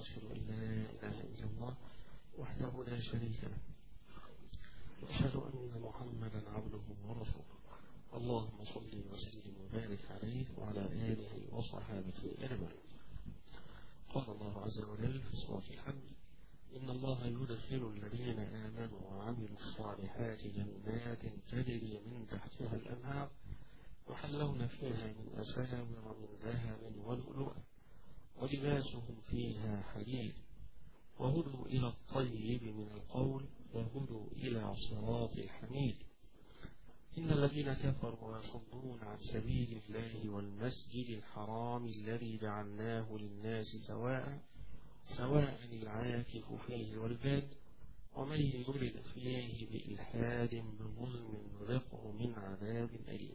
وأشهد أن لا إله إلا الله وحده لا شريك له، وأشهد أن محمدا عبده ورسوله. اللهم صل وسلم وبارك عليه وعلى آله وصحابته أجمعين. قال الله عز وجل في سورة الحج: إن الله يدخل الذين آمنوا وعملوا الصالحات جنات تجري من تحتها الأنهار يحلون فيها من أساور من ذهب ولؤلؤا ولباسهم فيها حرير وهدوا إلى الطيب من القول وهدوا إلى صراط الحميد. إن الذين كفروا ويصدون عن سبيل الله والمسجد الحرام الذي جعلناه للناس سواء العاكف فيه والباد ومن يرد فيه بإلحاد بظلم نذقه من عذاب أليم.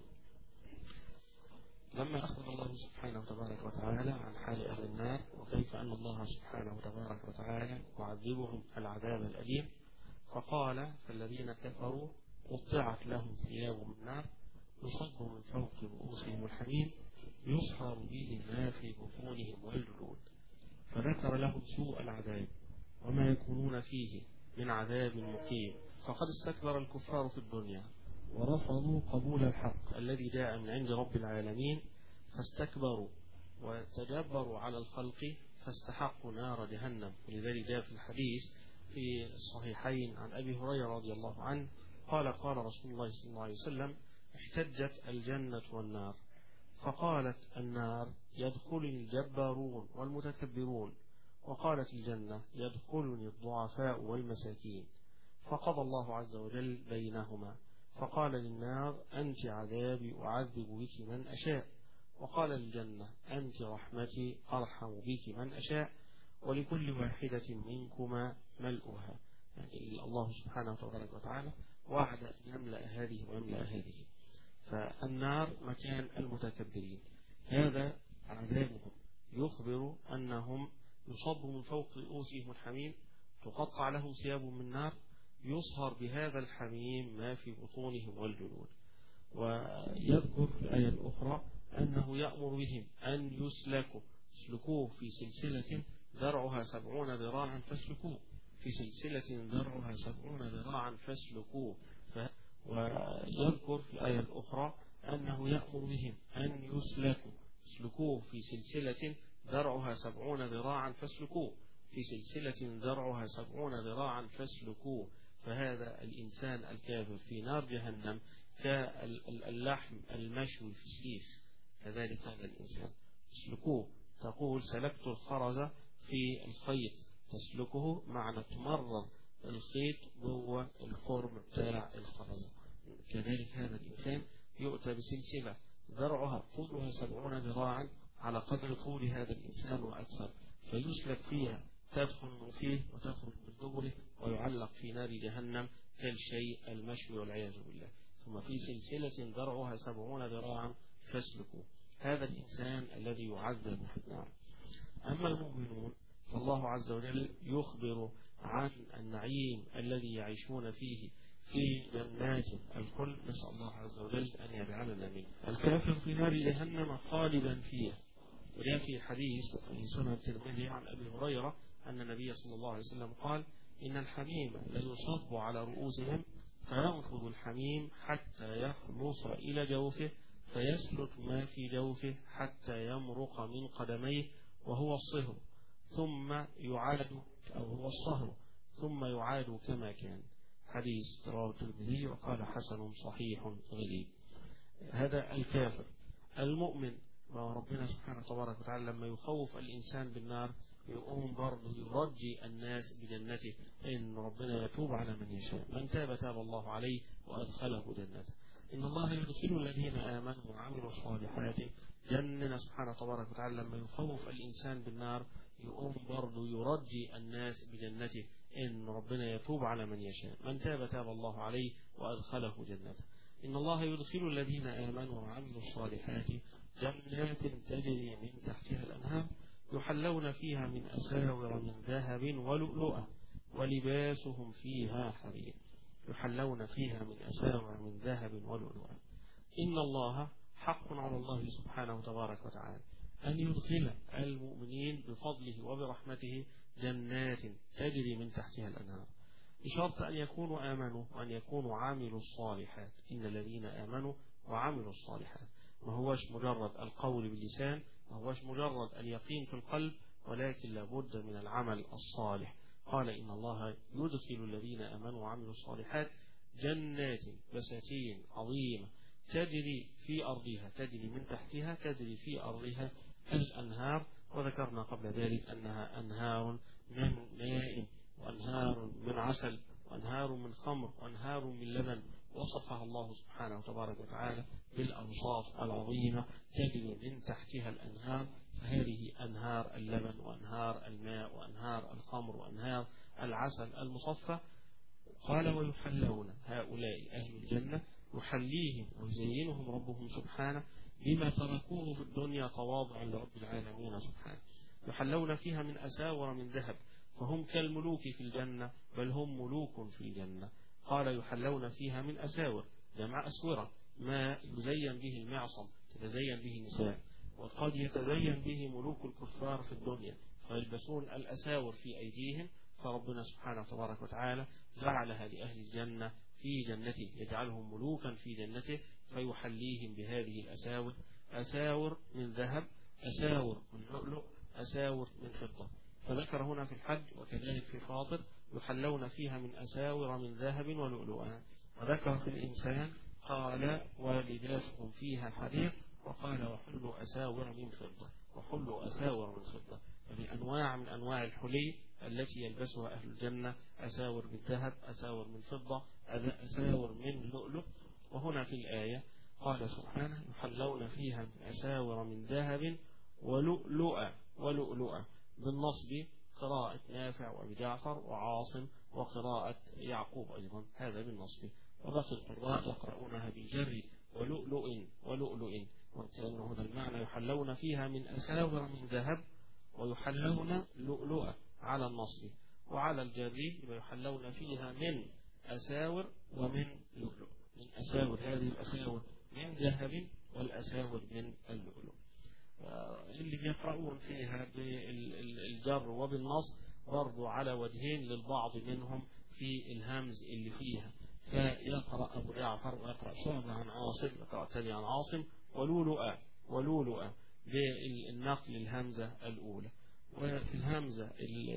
لما أخبر الله سبحانه تبارك وتعالى عن حال أهل النار وكيف أن الله سبحانه تبارك وتعالى يعذبهم العذاب الأليم، فقال: فالذين كفروا قطعت لهم ثياب من نار يصب من فوق رؤوسهم الحميم يصهر به ما في بطونهم والجلود. فذكر لهم سوء العذاب وما يكونون فيه من عذاب مقيم. فقد استكبر الكفار في الدنيا ورفضوا قبول الحق الذي جاء من عند رب العالمين، فاستكبروا وتجبروا على الخلق فاستحقوا نار جهنم. ولذلك جاء في الحديث في الصحيحين عن أبي هريرة رضي الله عنه قال: قال رسول الله صلى الله عليه وسلم: احتجت الجنة والنار، فقالت النار: يدخلني الجبارون والمتكبرون، وقالت الجنة: يدخلني الضعفاء والمساكين. فقضى الله عز وجل بينهما فقال للنار: أنت عذابي أعذب بك من أشاء، وقال للجنة: أنت رحمتي أرحم بك من أشاء، ولكل واحدة منكما ملؤها. يعني الله سبحانه تبارك وتعالى وعد أن يملأ هذه ويملأ هذه. فالنار مكان المتكبرين، هذا عذابهم. يخبر أنهم يصب من فوق رؤوسهم الحميم، تقطع لهم ثياب من نار، يصهر بهذا الحميم ما في بطونهم والجلود. ويذكر في الآية الأخرى أنه يأمر بهم أن يسلكوه في سلسلة ذرعها 70 ذراعا فاسلكوه، في سلسلة ذرعها 70 ذراعا فاسلكوه. ويذكر في الآية الأخرى أنه يأمر بهم أن يسلكوه في سلسلة ذرعها 70 ذراعا فاسلكوه، في سلسلة ذرعها 70 ذراعا فاسلكوه. فهذا الإنسان الكافر في نار جهنم كاللحم المشوي في السيخ، كذلك هذا الإنسان. اسلكوه، تقول سلكت الخرز في الخيط، تسلكه معنى تمرر الخيط جوه الخرم بتاع الخرزة. كذلك هذا الإنسان يؤتى بسلسلة ذرعها طولها 70 ذراعا على قدر طول هذا الإنسان وأكثر، فيسلك فيها، تدخل من فيه وتخرج من دبره، ويعلق في نار جهنم كالشيء المشوي والعياذ بالله. ثم في سلسلة ذرعها 70 ذراعا فاسلكوه. هذا الإنسان الذي يعذب في النار. أما المؤمنون فالله عز وجل يخبر عن النعيم الذي يعيشون فيه في جنات الخلد، نسأل الله عز وجل أن يجعلنا منه. الكافر في نار جهنم خالدا فيها. وجاء في حديث في سنن الترمذي عن أبي هريرة أن النبي صلى الله عليه وسلم قال: إن الحميم ليصب على رؤوسهم فينفض الحميم حتى يخلص إلى جوفه فيسلك ما في جوفه حتى يمرق من قدميه وهو الصهر، ثم يعاد، أو هو الصهر، ثم يعاد كما كان. حديث رواه الترمذي وقال حسن صحيح غريب. هذا الكافر. المؤمن ربنا سبحانه تبارك وتعالى لما يخوف الإنسان بالنار يقوم برضه يرجي الناس بجنته، إن ربنا يتوب على من يشاء، من تاب تاب الله عليه وأدخله جنته. إن الله يدخل الذين آمنوا وعملوا الصالحات جنة. سبحانه تبارك وتعالى لما يخوف الإنسان بالنار يقوم برضه يرجي الناس بجنته، إن ربنا يتوب على من يشاء، من تاب تاب الله عليه وأدخله جنته. إن الله يدخل الذين آمنوا وعملوا الصالحات جنات تجري من تحتها الأنهار يحلون فيها من أساور من ذهب ولؤلؤا ولباسهم فيها حرير. يحلون فيها من أساور من ذهب ولؤلؤا. إن الله حق على الله سبحانه تبارك وتعالى أن يدخل المؤمنين بفضله وبرحمته جنات تجري من تحتها الأنهار، بشرط أن يكونوا آمنوا وأن يكونوا عاملوا الصالحات. إن الذين آمنوا وعملوا الصالحات، ما هوش مجرد القول باللسان، ما هوش مجرد اليقين في القلب، ولكن لابد من العمل الصالح. قال إن الله يدخل الذين آمنوا وعملوا الصالحات جنات بساتين عظيمة تجري في أرضها، تجري من تحتها، تجري في أرضها الأنهار. وذكرنا قبل ذلك أنها أنهار من ماء، وأنهار من عسل، وأنهار من خمر، وأنهار من لبن. وصفها الله سبحانه وتبارك وتعالى بالأوصاف العظيمة تجري من تحتها الأنهار. فهذه أنهار اللبن، وأنهار الماء، وأنهار الخمر، وأنهار العسل المصفى. قال ويحلون هؤلاء أهل الجنة يحليهم ويزينهم ربهم سبحانه بما تركوه في الدنيا تواضعا لرب العالمين سبحانه. يحلون فيها من أساور من ذهب، فهم كالملوك في الجنة، بل هم ملوك في الجنة. قال يحلون فيها من أساور، جمع أسورة، ما يزين به المعصم تتزين به النساء، وقد يتزين به ملوك الكفار في الدنيا فيلبسون الأساور في أيديهم. فربنا سبحانه وتبارك وتعالى جعلها لأهل الجنة في جنته، يجعلهم ملوكا في جنته، فيحليهم بهذه الأساور، أساور من ذهب، أساور من لؤلؤ، أساور من فضة. فذكر هنا في الحج وكذلك في فاطر يحلون فيها من أساور من ذهب ولؤلؤا. وذكر في الإنسان قال ولباسهم فيها حرير، وقال وحلوا أساور من فضة، وحلوا أساور من فضة. فبأنواع من أنواع الحلي التي يلبسها أهل الجنة، أساور من ذهب، أساور من فضة، أساور من لؤلؤ. وهنا في الآية قال سبحانه يحلون فيها من أساور من ذهب ولؤلؤا، ولؤلؤا بالنصب قراءة نافع وأبي جعفر وعاصم، وقراءة يعقوب أيضا هذا بالنصب، وباقي القراء يقرؤونها بالجر ولؤلؤ ولؤلؤ. وكأن هذا المعنى يحلون فيها من أساور من ذهب، ويحلون لؤلؤا على النصب، وعلى الجر يحلون فيها من أساور ومن لؤلؤ، من أساور، هذه الأساور من ذهب والأساور من اللؤلؤ. اللي بيقرؤون فيها بالجر وبالنصب برضو على وجهين للبعض منهم في الهمز اللي فيها، فيقرأ أبو جعفر ويقرأ شعبة عن عاصم، يقرأ تاني عن عاصم ولؤلؤا، ولؤلؤا بالنقل الهمزة الأولى. وفي الهمزة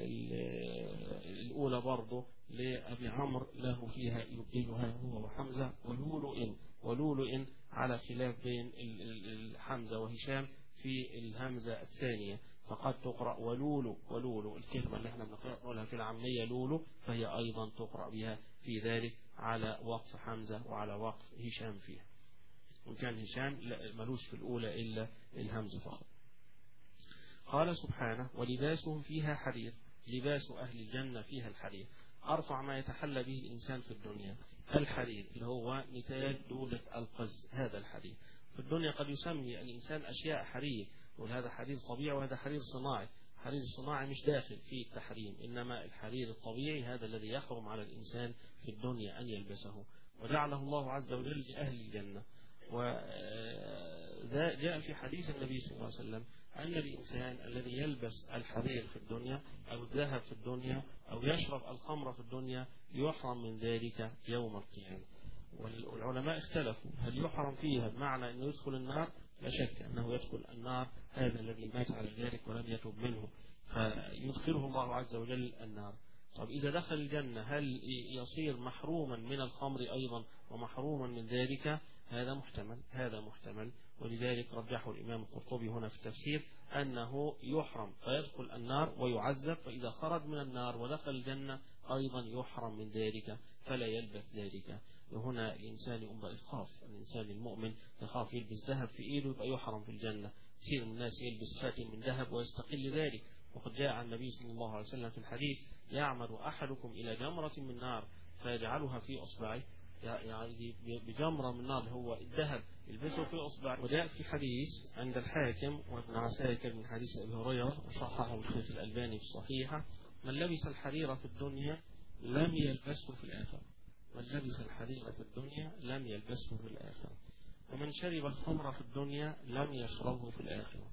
الأولى برضو لأبي عمرو له فيها يبدلها هو وحمزة ولؤلؤ، ولؤلؤ على خلاف بين الحمزة وهشام في الهمزة الثانية، فقد تقرأ ولولو، ولولو الكلمة اللي احنا بنقولها في العامية لولو، فهي أيضا تقرأ بها في ذلك على وقف حمزة وعلى وقف هشام فيها، وكان هشام ملوش في الأولى إلا الهمزة فقط. قال سبحانه ولباسهم فيها حرير، لباس أهل الجنة فيها الحرير، أرفع ما يتحلى به الإنسان في الدنيا الحرير، اللي هو نتاج دولة القز. هذا الحرير في الدنيا قد يسمي الإنسان أشياء حرير، وهذا حرير طبيعي وهذا حرير صناعي. الحرير الصناعي مش داخل في التحريم، إنما الحرير الطبيعي هذا الذي يحرم على الإنسان في الدنيا أن يلبسه، وجعله الله عز وجل لأهل الجنة. وجاء في حديث النبي صلى الله عليه وسلم أن الإنسان الذي يلبس الحرير في الدنيا أو الذهب في الدنيا أو يشرب الخمر في الدنيا يحرم من ذلك يوم القيامة. والعلماء اختلفوا هل يحرم فيها بمعنى أنه يدخل النار؟ لا شك أنه يدخل النار هذا الذي مات على ذلك ولم يتوب منه، فيدخله الله عز وجل النار. طب إذا دخل الجنة هل يصير محروما من الخمر أيضا ومحروما من ذلك؟ هذا محتمل، هذا محتمل. ولذلك رجحه الإمام القرطبي هنا في التفسير أنه يحرم فيدخل النار ويعذب، فإذا خرج من النار ودخل الجنة أيضا يحرم من ذلك فلا يلبس ذلك. وهنا الإنسان يبقى يخاف، الإنسان المؤمن يخاف يلبس ذهب في إيده يبقى يحرم في الجنة. كثير من الناس يلبس خاتم من ذهب ويستقل ذلك، وقد جاء عن النبي صلى الله عليه وسلم في الحديث يعمد أحدكم إلى جمرة من نار فيجعلها في أصبعه، يعني بجمرة من نار هو الذهب يلبسه في أصبعه. وجاء في حديث عند الحاكم وابن عساكر من حديث أبي هريرة وصححه الشيخ الألباني في الصحيحة من لبس الحرير في الدنيا لم يلبسه في الآخرة، من لبس الحرير في الدنيا لم يلبسه في الآخرة، ومن شرب الخمر في الدنيا لم يشربه في الآخرة،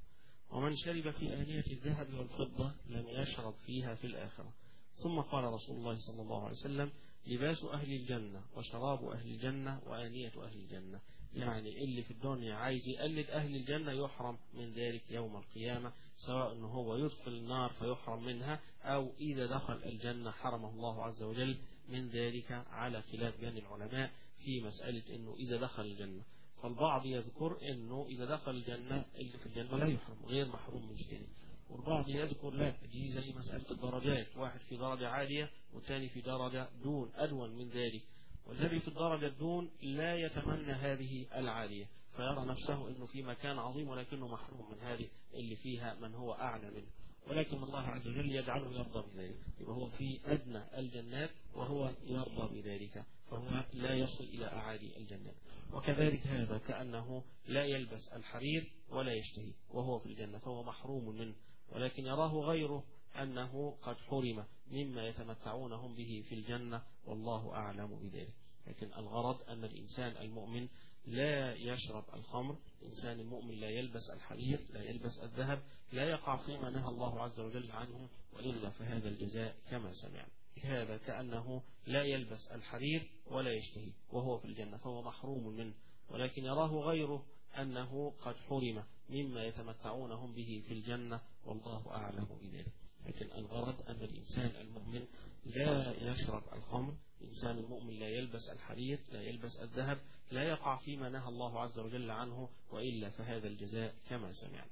ومن شرب في آنية الذهب والفضة لم يشرب فيها في الآخرة. ثم قال رسول الله صلى الله عليه وسلم: لباس أهل الجنة وشراب أهل الجنة وآنية أهل الجنة. يعني اللي في الدنيا عايز يقلد أهل الجنة يحرم من ذلك يوم القيامة، سواء أنه هو يدخل النار فيحرم منها، أو إذا دخل الجنة حرمه الله عز وجل من ذلك، على خلاف بين العلماء في مسألة أنه إذا دخل الجنة. فالبعض يذكر أنه إذا دخل الجنة اللي في الجنة لا يحرم، غير محروم من شيء. والبعض يذكر لا، دي زي مسألة الدرجات، واحد في درجة عالية والثاني في درجة أدون من ذلك، والذي في الدرجة الدون لا يتمنى هذه العالية، فيرى نفسه أنه في مكان عظيم ولكنه محروم من هذه اللي فيها من هو أعلى منه، ولكن الله عز وجل يجعله يرضى بذلك، يبقى هو في أدنى الجنات وهو يرضى بذلك، فهو لا يصل إلى أعالي الجنات. وكذلك هذا كأنه لا يلبس الحرير ولا يشتهي وهو في الجنة، فهو محروم منه، ولكن يراه غيره أنه قد حرم مما يتمتعونهم به في الجنة، والله أعلم بذلك. لكن الغرض أن الإنسان المؤمن لا يشرب الخمر، الإنسان المؤمن لا يلبس الحرير، لا يلبس الذهب، لا يقع فيما نهى الله عز وجل عنه، وإلا فهذا الجزاء كما سمعنا. هذا كأنه لا يلبس الحرير ولا يشتهي وهو في الجنة، فهو محروم منه، ولكن يراه غيره أنه قد حرم مما يتمتعونهم به في الجنة، والله أعلم بذلك. لكن الغرض أن الإنسان المؤمن لا يشرب الخمر، الإنسان المؤمن لا يلبس الحرير، لا يلبس الذهب، لا يقع فيما نهى الله عز وجل عنه، وإلا فهذا الجزاء كما سمعنا.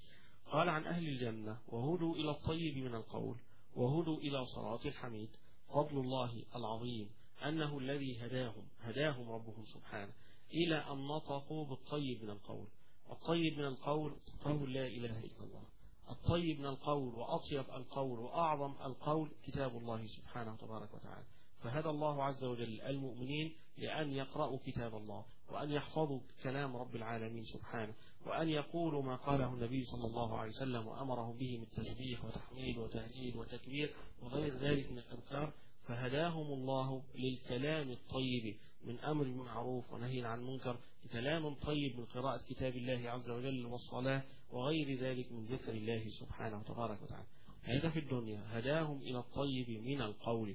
قال عن أهل الجنة: وهدوا إلى الطيب من القول وهدوا إلى صراط الحميد. فضل الله العظيم أنه الذي هداهم ربهم سبحانه إلى أن نطقوا بالطيب من القول. الطيب من القول قول لا إله إلا الله، الطيب من القول وأطيب القول وأعظم القول كتاب الله سبحانه تبارك وتعالى. فهدى الله عز وجل المؤمنين لأن يقرأوا كتاب الله، وأن يحفظوا كلام رب العالمين سبحانه، وأن يقولوا ما قاله النبي صلى الله عليه وسلم وأمرهم به من تسبيح وتحميد وتهليل وتكبير وغير ذلك من الأذكار. فهداهم الله للكلام الطيب من أمر بالمعروف ونهي عن المنكر، كلام طيب من قراءة كتاب الله عز وجل والصلاة وغير ذلك من ذكر الله سبحانه وتبارك وتعالى. هذا في الدنيا هداهم إلى الطيب من القول.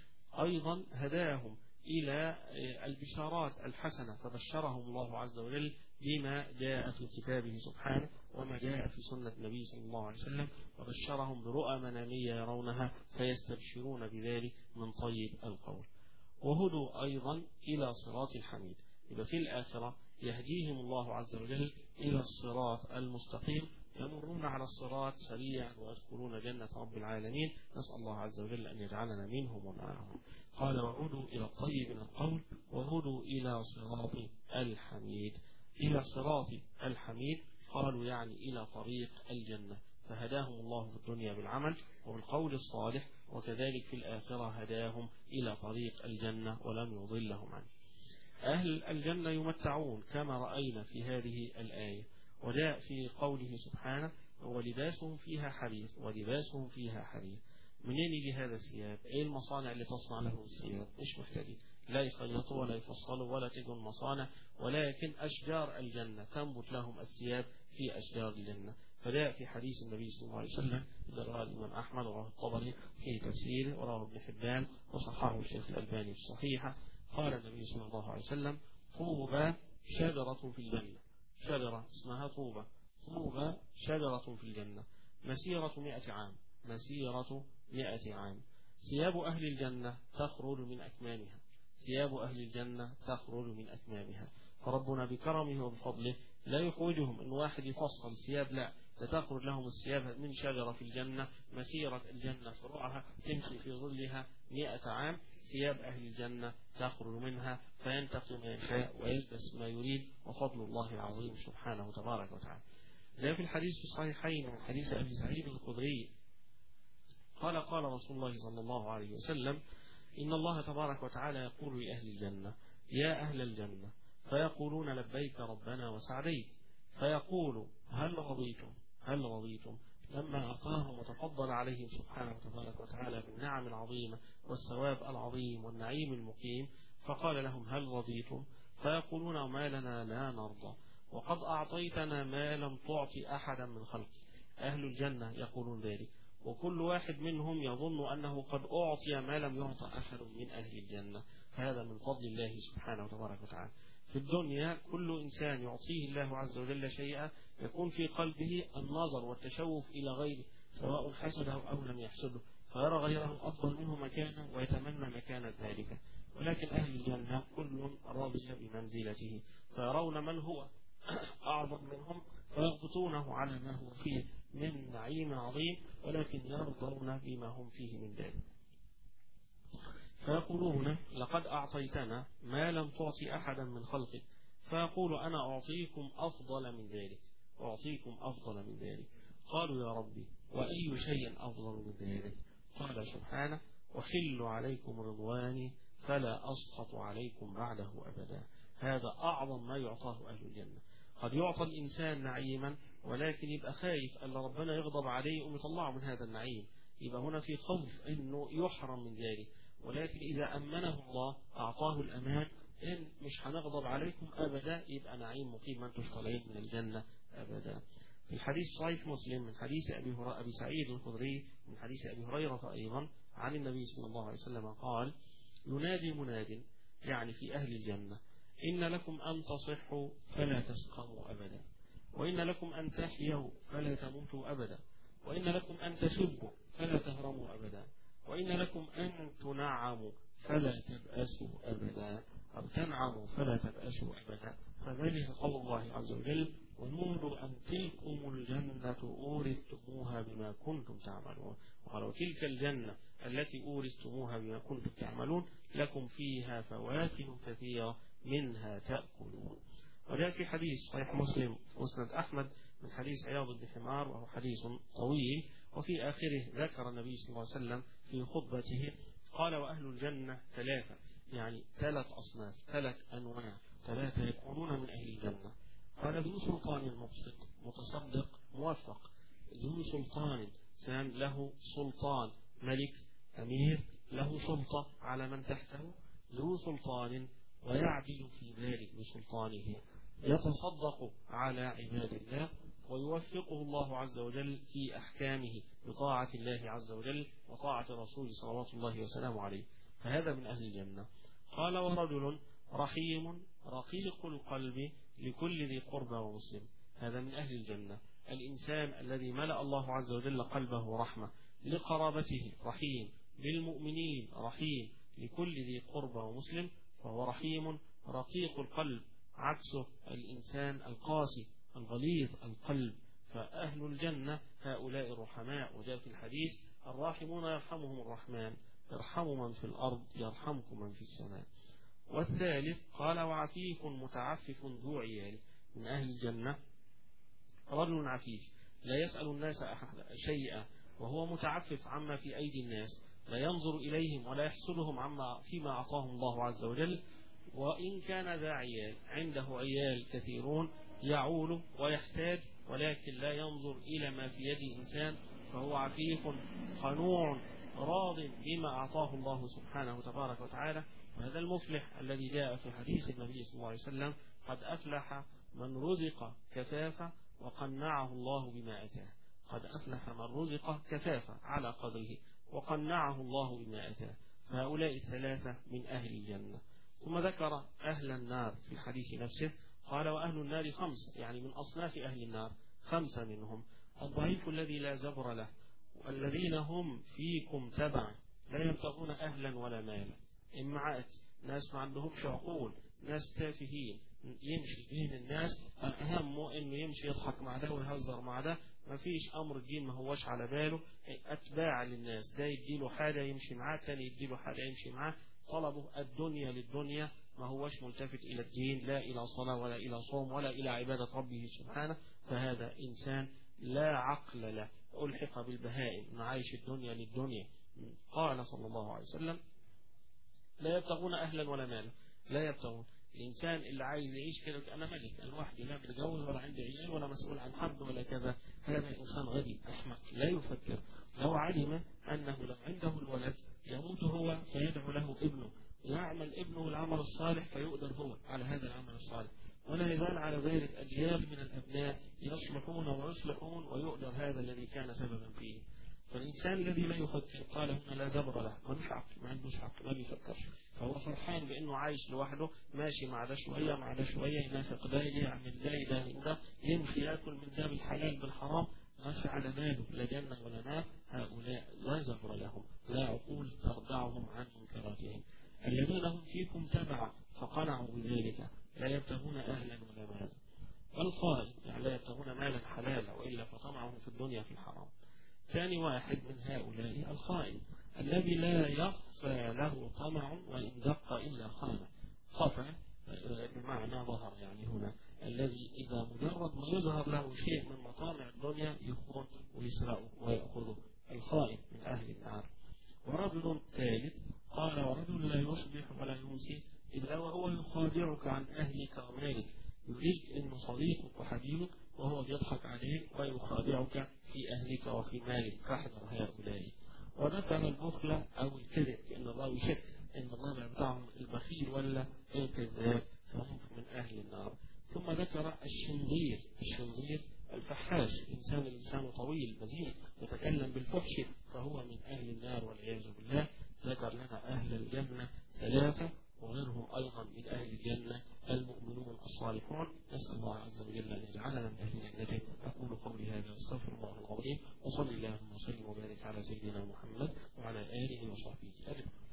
أيضا هداهم إلى البشارات الحسنة، فبشرهم الله عز وجل بما جاء في كتابه سبحانه وما جاء في سنة النبي صلى الله عليه وسلم، وبشرهم برؤى منامية يرونها فيستبشرون بذلك من طيب القول. وهدوا أيضا إلى صراط الحميد، يبقى في الآخرة يهديهم الله عز وجل إلى الصراط المستقيم، يمرون على الصراط سريعا ويدخلون جنة رب العالمين. نسأل الله عز وجل أن يجعلنا منهم ومعهم. قال: وهدوا إلى الطيب من القول وهدوا إلى صراط الحميد. إلى صراط الحميد قالوا يعني إلى طريق الجنة، فهداهم الله في الدنيا بالعمل وبالقول الصالح، وكذلك في الآخرة هداهم إلى طريق الجنة ولم يضلهم عنه. أهل الجنة يمتعون كما رأينا في هذه الآية، وجاء في قوله سبحانه: ولباسهم فيها حرير ولباسهم فيها حرير. منين يجي هذا الثياب؟ ايه المصانع اللي تصنع لهم الثياب؟ مش محتاجين، لا يخيطوا ولا يفصلوا ولا تجوا المصانع، ولكن أشجار الجنة تنبت لهم الثياب في أشجار الجنة. فجاء في حديث النبي صلى الله عليه وسلم الذي رواه الإمام أحمد وراه الطبري في تفسيره وراه ابن حبان وصححه الشيخ الألباني في الصحيحة. قال النبي صلى الله عليه وسلم: طوبى شجرة في الجنة، شجرة اسمها طوبى، طوبى شجرة في الجنة مسيرة 100 عام، مسيرة 100 عام، ثياب أهل الجنة تخرج من أكمامها، ثياب أهل الجنة تخرج من أكمامها. فربنا بكرمه وبفضله لا يخرجهم إن واحد يفصل ثياب، لا، تخرج لهم الثياب من شجرة في الجنة مسيرة الجنة فروعها تمشي في ظلها 100 عام. ثياب أهل الجنة تخرج منها فينتقي ما يشاء ويلبس ما يريد، وفضل الله العظيم سبحانه وتبارك وتعالى. جاء في الحديث في الصحيحين من حديث أبي سعيد الخدري قال رسول الله صلى الله عليه وسلم: إن الله تبارك وتعالى يقول لأهل الجنة: يا أهل الجنة، فيقولون: لبيك ربنا وسعديك. فيقول: هل رضيتم؟ هل رضيتم؟ لما أعطاهم وتفضل عليهم سبحانه وتبارك وتعالى بالنعم العظيمة والثواب العظيم والنعيم المقيم، فقال لهم: هل رضيتم؟ فيقولون: ما لنا لا نرضى. وقد أعطيتنا ما لم تعطي أحدا من خلقك. أهل الجنة يقولون ذلك، وكل واحد منهم يظن أنه قد أعطي ما لم يعطى أحد من أهل الجنة، فهذا من فضل الله سبحانه وتبارك وتعالى. في الدنيا كل إنسان يعطيه الله عز وجل شيئا يكون في قلبه النظر والتشوف إلى غيره، سواء حسده أو لم يحسده، فيرى غيره أفضل منه مكانا ويتمنى مكان ذلك. ولكن أهل الجنة كل راضي بمنزلته، فيرون من هو أعظم منهم فيغبطونه على ما هو فيه من نعيم عظيم، ولكن يرضون بما هم فيه من ذلك. فيقولون لقد أعطيتنا ما لم تعطي أحدا من خلقك، فيقول أنا أعطيكم أفضل من ذلك، أعطيكم أفضل من ذلك. قالوا يا ربي وأي شيء أفضل من ذلك؟ قال سبحانه أحل عليكم رضواني فلا أسخط عليكم بعده أبدا. هذا أعظم ما يعطاه أهل الجنة. قد يعطى الإنسان نعيما ولكن يبقى خايف أن ربنا يغضب عليه ويطلعه من هذا النعيم، يبقى هنا في خوف أنه يحرم من ذلك. ولكن إذا أمنه الله أعطاه الأمان إن مش هنغضب عليكم أبدا، يبقى نعيم مقيم ما انتم طالعين من الجنة أبدا. في الحديث صحيح مسلم من حديث أبي سعيد الخدري من حديث أبي هريرة أيضا عن النبي صلى الله عليه وسلم قال ينادي مناد يعني في أهل الجنة إن لكم أن تصحوا فلا تسقموا أبدا، وإن لكم أن تحيوا فلا تموتوا أبدا، وإن لكم أن تشبوا فلا تهرموا أبدا، وإن لكم أن تنعموا فلا تبأسوا أبدا، أو تنعموا فلا تبأسوا أبدا. فذلك قول الله عز وجل ونور أن تلكم الجنة أورثتموها بما كنتم تعملون. وقالوا تلك الجنة التي أورثتموها بما كنتم تعملون لكم فيها فواكه كثيرة منها تأكلون. وجاء في حديث صحيح مسلم في مسند أحمد من حديث عياض بن حمار وهو حديث طويل، وفي آخره ذكر النبي صلى الله عليه وسلم في خطبته قال وأهل الجنة ثلاثة، يعني ثلاث أصناف، ثلاث أنواع، ثلاثة يكونون من أهل الجنة. قال ذو سلطان مقسط متصدق موفق، ذو سلطان سام له سلطان ملك أمير له سلطة على من تحته، ذو سلطان ويعدل في ذلك بسلطانه، يتصدق على عباد الله ويوفقه الله عز وجل في أحكامه بطاعة الله عز وجل وطاعة رسوله صلوات الله وسلامه عليه، فهذا من أهل الجنة. قال ورجل رحيم رقيق القلب لكل ذي قربى ومسلم، هذا من أهل الجنة. الإنسان الذي ملأ الله عز وجل قلبه رحمة لقرابته رحيم، للمؤمنين رحيم، لكل ذي قربى ومسلم فهو رحيم رقيق القلب، عكسه الإنسان القاسي الغليظ القلب. فأهل الجنة هؤلاء الرحماء. وجاء في الحديث الراحمون يرحمهم الرحمن يرحم من في الأرض يرحمكم من في السماء. والثالث قال وعفيف متعفف ذو عيال. من أهل الجنة رجل عفيف لا يسأل الناس شيئا وهو متعفف عما في أيدي الناس، لا ينظر إليهم ولا يحسدهم عما فيما أعطاهم الله عز وجل، وإن كان ذا عيال عنده عيال كثيرون يعول ويحتاج ولكن لا ينظر إلى ما في يد إنسان، فهو عفيف قنوع راض بما أعطاه الله سبحانه وتبارك وتعالى. وهذا المفلح الذي جاء في حديث النبي صلى الله عليه وسلم قد أفلح من رزق كفافة وقنعه الله بما أتاه. قد أفلح من رزق كفافة على قدره وقنعه الله بما أتاه. فهؤلاء الثلاثة من أهل الجنة. ثم ذكر أهل النار في الحديث نفسه قال وأهل النار خمسة، يعني من أصناف أهل النار خمسة منهم الضعيف الذي لا زبر له، والذين هم فيكم تبع لا يبتغون أهلا ولا مالا، إمعات ناس ما عندهمش عقول، ناس تافهين يمشي بين الناس أهمه إنه يمشي يضحك مع ده ويهزر مع ده، ما فيش أمر الدين ما هوش على باله، أتباع للناس، ده يديله حاجة يمشي معاه، تاني يديله حاجة يمشي معاه، طلبه الدنيا للدنيا، ما هوش ملتفت إلى الدين، لا إلى صلاة ولا إلى صوم ولا إلى عبادة ربه سبحانه. فهذا إنسان لا عقل له، ألحق بالبهائم، معايش الدنيا للدنيا. قال صلى الله عليه وسلم لا يبتغون أهلا ولا مالا، لا يبتغون. الإنسان اللي عايز يعيش كده أنا ملك لوحدي، لا متجوز ولا عندي عيال ولا مسؤول عن حد ولا كذا، هذا إنسان غبي أحمق لا يفكر. لو علم أنه لو عنده الولد يموت هو فيدعو له ابنه، يعمل ابنه العمل الصالح فيؤدر هو على هذا العمل الصالح، ولا يزال على ذلك أجيال كان سببا فيه. فالإنسان الذي لا يفكر قال هنا لا جبر له، ملوش عقل، ما عندوش عقل، ما بيفكرش، فهو فرحان بأنه عايش لوحده، ماشي مع ده شوية مع ده شوية، ينافق ده يعمل ده ده من ده، يمشي ياكل من ده بالحلال بالحرام، ما في على باله لا جنة ولا نار. هؤلاء لا جبر لهم، لا عقول تردعهم عن منكراتهم. الذين هم فيكم تبع فقنعوا بذلك لا يبتغون أهلا ولا مالا. والخائن يعني لا يبتغون مالا حلالا وإلا فطمعهم في الدنيا في الحرام. ثاني واحد من هؤلاء الخائن الذي لا يخفى له طمع وإن دق إلا خانه. خفى بمعنى ظهر، يعني هنا الذي إذا مجرد ما يظهر له شيء من مطامع الدنيا يخون ويسرقه ويأخذه، الخائن من أهل النار. ورجل ثالث قال ورجل لا يصبح ولا يمسي إلا وهو يخادعك عن أهلك ومالك، يريد أنه صديقك وحبيبك وهو يضحك عليك ويخادعك في أهلك وفي مالك، فاحذر هؤلاء. وذكر البخل أو الكذب، إن الله يشك إن الله بتاعهم البخيل ولا الكذاب، فهم من أهل النار. ثم ذكر الشنظير. الشنظير الفحاش، الإنسان طويل بذيء يتكلم بالفحش، فهو من أهل النار والعياذ بالله. ذكر لنا أهل الجنة ثلاثة وغيرهم أيضا من أهل الجنة المؤمنون الصالحون. نسأل الله عز وجل أن يجعلنا من أهل جنته. أقول قولي هذا واستغفر الله العظيم، وصلى اللهم وسلم وبارك على سيدنا محمد وعلى آله وصحبه أجمعين.